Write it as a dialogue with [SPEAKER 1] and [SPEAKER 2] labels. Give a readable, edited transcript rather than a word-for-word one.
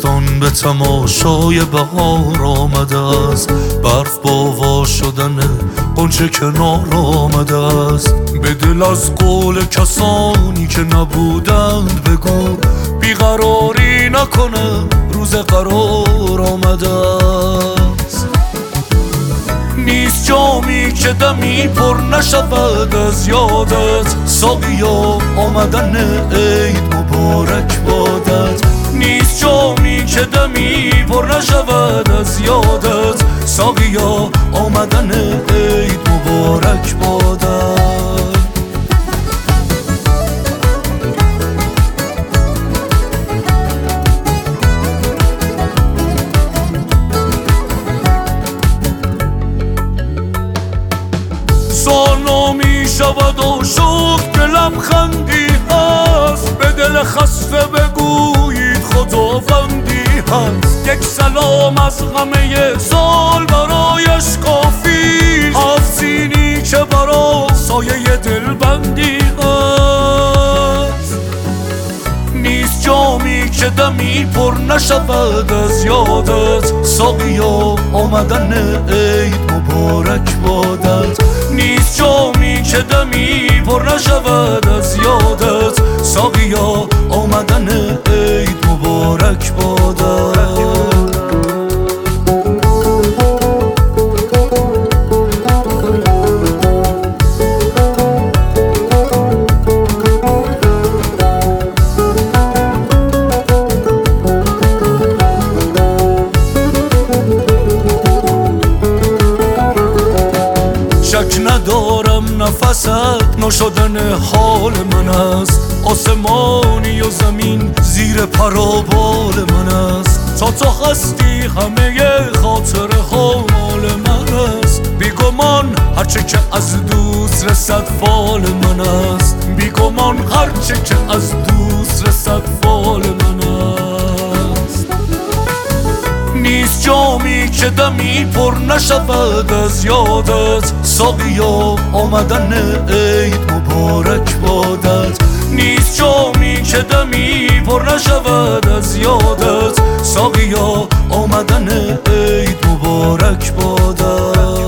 [SPEAKER 1] تابستان به تماشای بهار آمده است، برف با وا شدن غنچه کنار آمده است. به دل از قول کسانی که نبودند بگو، بیقراری نکنه روز قرار آمده است. نیست جامی که دمی پر نشود از یادت، ساقیا آمدن عید مبارک بادت. نیست جامی که دمی پر نشود از یادت، ساقیا آمدن عید مبارک بادت. سال می شود و شکر که لبخندی هست، به دل خسته بگویید خداوندی هست. یک سلام از همه سال برایش کافی، آفزینی که برا سایه دلبندی هست. نیست جامی که دمی پر نشود از یادت، ساقیا آمدن عید مبارک بادت. نیست جامی که دمی پر نشود از یادت، ساقیا آمدن عید مبارک بادت. شک ندارم نفست نشدن حال من است، آسمانی و زمین زیر پرابال من است. تا تو هستی همه خاطر حال من است، بیگمان هرچه که از دوست رسد فال من است. بیگمان هرچه که از دوست رسد فال من است. نیست جامی که دمی پر نشود از یادت، ساقیا آمدن عید مبارک بادت. نیست جامی که دمی پر نشود از یادت، ساقیا آمدن عید مبارک بادت.